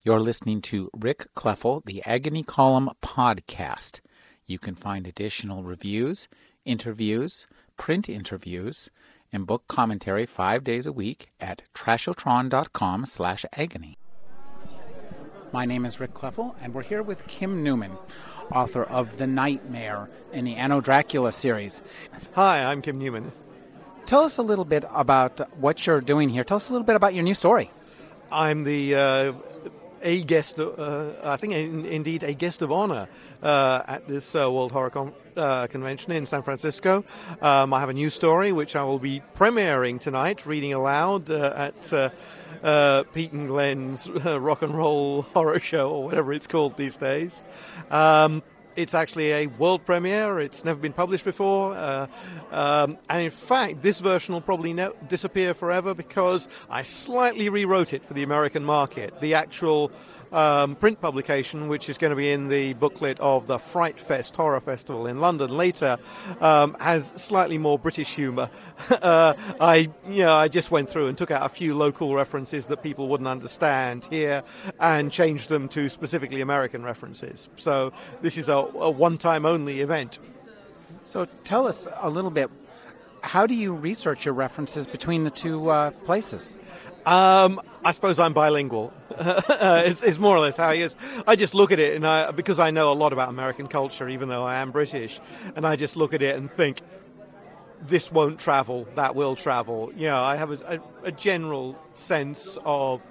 You're listening to Rick Kleffel, the Agony Column podcast. You can find additional reviews, interviews, print interviews, and book commentary 5 days a week at trashotron.com/agony. My name is Rick Kleffel, and we're here with Kim Newman, author of The Nightmare in the Anno Dracula series. Hi, I'm Kim Newman. Tell us a little bit about what you're doing here. Tell us a little bit about your new story. I'm the a guest, I think indeed a guest of honor at this World Horror Convention in San Francisco. I have a new story which I will be premiering tonight, reading aloud at Pete and Glenn's Rock and Roll Horror Show, or whatever it's called these days. It's actually a world premiere. It's never been published before. And in fact, this version will probably disappear forever because I slightly rewrote it for the American market. The actual print publication, which is going to be in the booklet of the Fright Fest Horror Festival in London later, has slightly more British humour. I just went through and took out a few local references that people wouldn't understand here and changed them to specifically American references. So this is a one-time only event. So tell us a little bit, how do you research your references between the two places? I suppose I'm bilingual. It's more or less how he is. I just look at it, and because I know a lot about American culture, even though I am British, and I just look at it and think, this won't travel, that will travel. You know, I have a general sense of,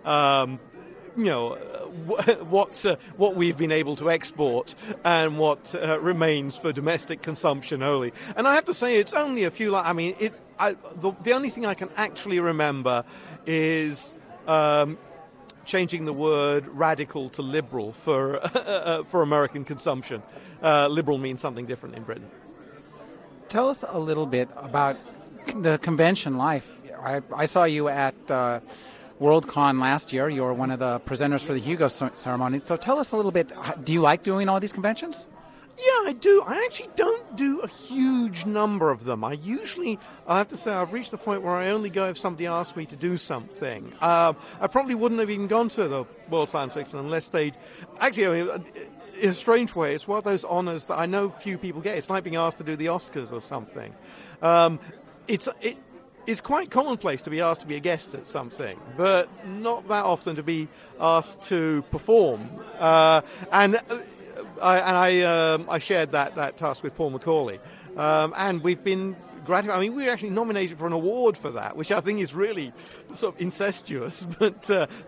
what we've been able to export and what remains for domestic consumption only. And I have to say, it's only a few. The only thing I can actually remember is changing the word radical to liberal for American consumption. Liberal means something different in Britain. Tell us a little bit about the convention life. I saw you at Worldcon last year. You were one of the presenters for the Hugo ceremony. So tell us a little bit, do you like doing all these conventions? Yeah, I do. I actually don't do a huge number of them. I have to say, I've reached the point where I only go if somebody asks me to do something. I probably wouldn't have even gone to the World Science Fiction unless they'd... Actually, I mean, in a strange way, it's one of those honors that I know few people get. It's like being asked to do the Oscars or something. It's quite commonplace to be asked to be a guest at something, but not that often to be asked to perform. I shared that task with Paul McCauley, and we've been gratified. I mean, we were actually nominated for an award for that, which I think is really sort of incestuous, but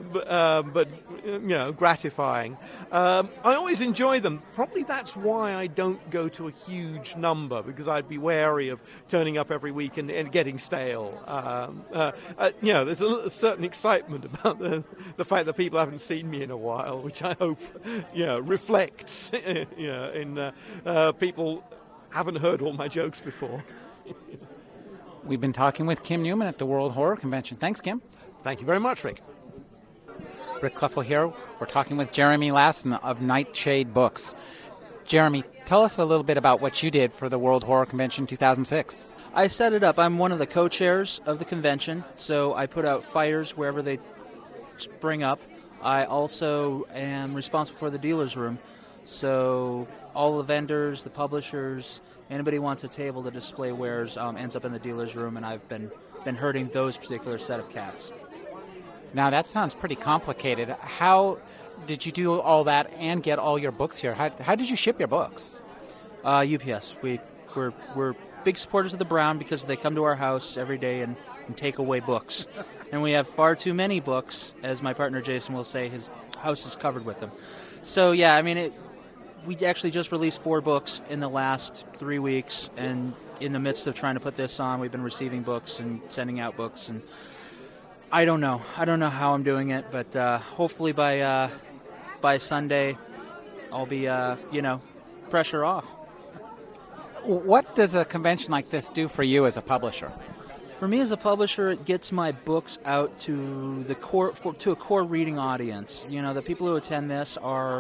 gratifying. I always enjoy them. Probably that's why I don't go to a huge number, because I'd be wary of turning up every week and getting stale. There's a certain excitement about the fact that people haven't seen me in a while, which I hope reflects in people haven't heard all my jokes before. We've been talking with Kim Newman at the World Horror Convention. Thanks, Kim. Thank you very much, Rick. Rick Kleffel here. We're talking with Jeremy Lassen of Nightshade Books. Jeremy, tell us a little bit about what you did for the World Horror Convention 2006. I set it up. I'm one of the co-chairs of the convention, so I put out fires wherever they spring up. I also am responsible for the dealer's room, so all the vendors, the publishers, anybody who wants a table to display wares ends up in the dealer's room, and I've been herding those particular set of cats. Now, that sounds pretty complicated. How did you do all that and get all your books here? How did you ship your books? UPS. We're big supporters of the Brown because they come to our house every day and take away books. And we have far too many books, as my partner Jason will say. His house is covered with them. So, yeah, I mean, we actually just released 4 books in the last 3 weeks, and in the midst of trying to put this on, we've been receiving books and sending out books, and I don't know how I'm doing it, but hopefully by Sunday I'll be pressure off. What does a convention like this do for you as a publisher? For me as a publisher, it gets my books out to the to a core reading audience. You know, the people who attend this are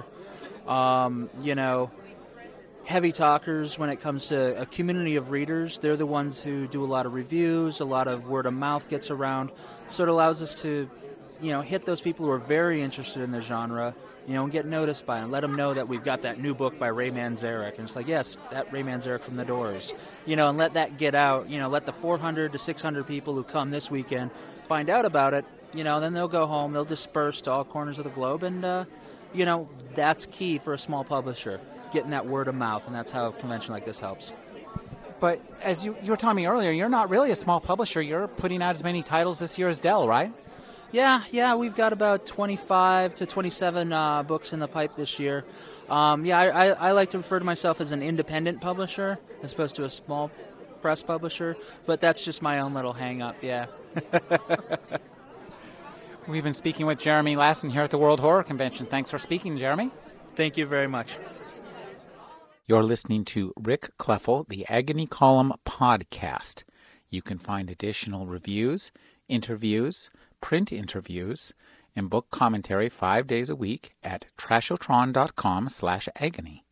heavy talkers when it comes to a community of readers. They're the ones who do a lot of reviews, a lot of word of mouth gets around, so it allows us to hit those people who are very interested in the genre, and get noticed by them. Let them know that we've got that new book by Ray Manzarek. And it's like, yes, that Ray Manzarek from The Doors. And let that get out. Let the 400 to 600 people who come this weekend find out about it. Then they'll go home. They'll disperse to all corners of the globe. And, that's key for a small publisher, getting that word of mouth. And that's how a convention like this helps. But as you were telling me earlier, you're not really a small publisher. You're putting out as many titles this year as Dell, right? Yeah, we've got about 25 to 27 books in the pipe this year. I like to refer to myself as an independent publisher as opposed to a small press publisher, but that's just my own little hang-up, yeah. We've been speaking with Jeremy Lassen here at the World Horror Convention. Thanks for speaking, Jeremy. Thank you very much. You're listening to Rick Kleffel, the Agony Column podcast. You can find additional reviews, interviews, print interviews, and book commentary 5 days a week at trashotron.com/agony.